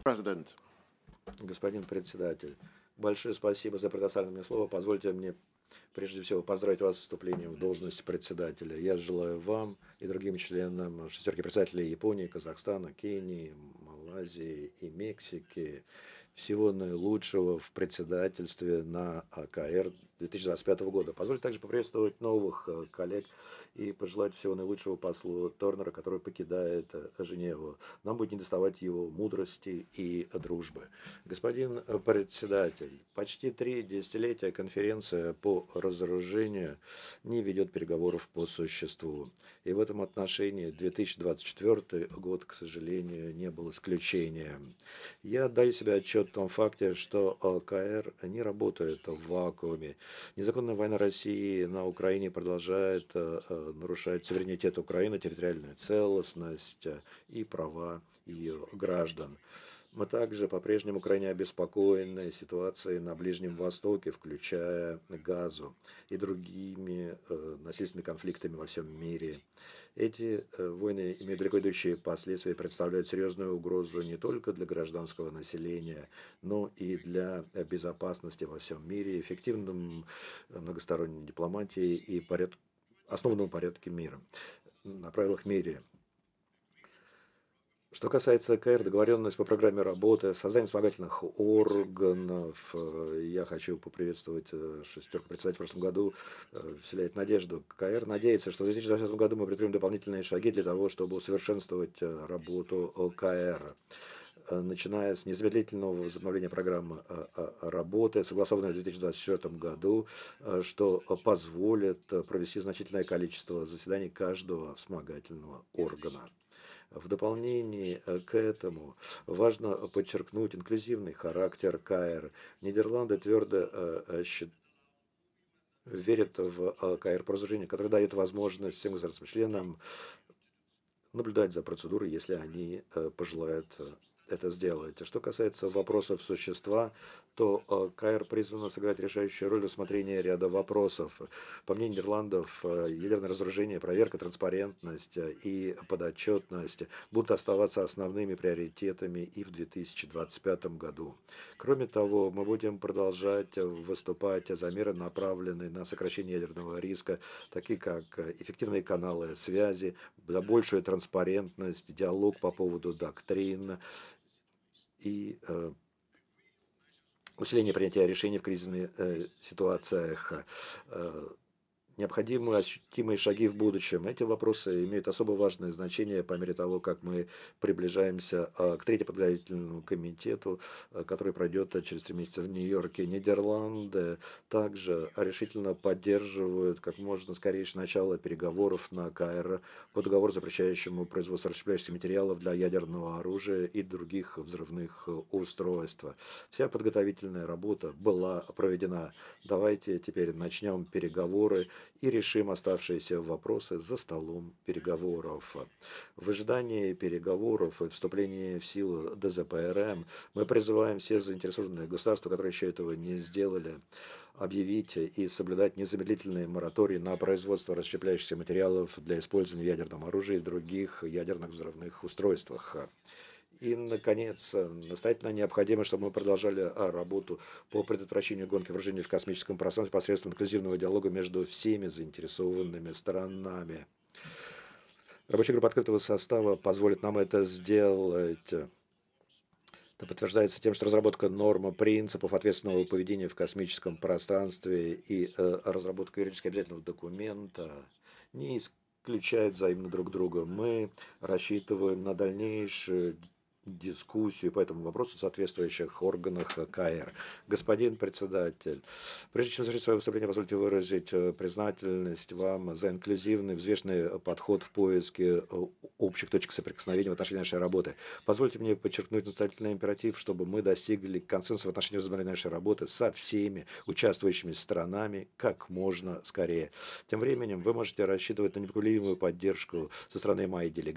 President. Господин председатель, большое спасибо за предоставленное мне слово. Позвольте мне прежде всего поздравить вас с вступлением в должность председателя. Я желаю вам и другим членам шестерки председателей Японии, Казахстана, Кении, Малайзии и Мексики всего наилучшего в председательстве на АКР 2025 года. Позвольте также поприветствовать новых коллег и пожелать всего наилучшего послу Торнера, который покидает Женеву. Нам будет недоставать его мудрости и дружбы. Господин председатель, почти 3 десятилетия конференция по разоружению не ведет переговоров по существу. И в этом отношении 2024 год, к сожалению, не был исключением. Я отдаю себе отчет в том факте, что КР не работает в вакууме. Незаконная война России на Украине продолжает нарушать суверенитет Украины, территориальную целостность и права ее граждан. Мы также по-прежнему крайне обеспокоены ситуацией на Ближнем Востоке, включая Газу и другими насильственными конфликтами во всем мире. Эти войны имеют далеко идущие последствия и представляют серьезную угрозу не только для гражданского населения, но и для безопасности во всем мире, эффективным многосторонней дипломатии и основанном порядке мира, на правилах мира. Что касается КР, договоренность по программе работы, создание вспомогательных органов, я хочу поприветствовать шестерку председателей в прошлом году, вселяет надежду. КР надеется, что в 2020 году мы предпримем дополнительные шаги для того, чтобы усовершенствовать работу КР, начиная с незамедлительного возобновления программы работы, согласованной в 2024 году, что позволит провести значительное количество заседаний каждого вспомогательного органа. В дополнение к этому важно подчеркнуть инклюзивный характер КР. Нидерланды твердо верят в КР по разоружению, который дает возможность всем государственным членам наблюдать за процедурой, если они пожелают это сделать. А что касается вопросов существа, то КР призвана сыграть решающую роль в рассмотрении ряда вопросов. По мнению Нидерландов, ядерное разоружение, проверка, транспарентность и подотчетность будут оставаться основными приоритетами и в 2025 году. Кроме того, мы будем продолжать выступать за меры, направленные на сокращение ядерного риска, такие как эффективные каналы связи, за большую транспарентность, диалог по поводу доктрин и усиление принятия решений в кризисных ситуациях. Необходимы ощутимые шаги в будущем. Эти вопросы имеют особо важное значение по мере того, как мы приближаемся к третьему подготовительному комитету, который пройдет через 3 месяца в Нью-Йорке. Нидерланды также решительно поддерживают как можно скорейшее начало переговоров на КР по договору, запрещающему производство расщепляющихся материалов для ядерного оружия и других взрывных устройств. Вся подготовительная работа была проведена. Давайте теперь начнем переговоры и решим оставшиеся вопросы за столом переговоров. В ожидании переговоров и вступления в силу ДЗПРМ мы призываем все заинтересованные государства, которые еще этого не сделали, объявить и соблюдать незамедлительный мораторий на производство расщепляющихся материалов для использования в ядерном оружии и других ядерных взрывных устройствах. И, наконец, настоятельно необходимо, чтобы мы продолжали работу по предотвращению гонки вооружений в космическом пространстве посредством инклюзивного диалога между всеми заинтересованными сторонами. Рабочая группа открытого состава позволит нам это сделать. Это подтверждается тем, что разработка норм принципов ответственного поведения в космическом пространстве и разработка юридически обязательного документа не исключают взаимно друг друга. Мы рассчитываем на дальнейшую дискуссию по этому вопросу в соответствующих органах КР. Господин председатель, прежде чем завершить свое выступление, позвольте выразить признательность вам за инклюзивный, взвешенный подход в поиске общих точек соприкосновения в отношении нашей работы. Позвольте мне подчеркнуть настоятельный императив, чтобы мы достигли консенсуса в отношении возобновления нашей работы со всеми участвующими сторонами как можно скорее. Тем временем вы можете рассчитывать на непоколебимую поддержку со стороны моей делегации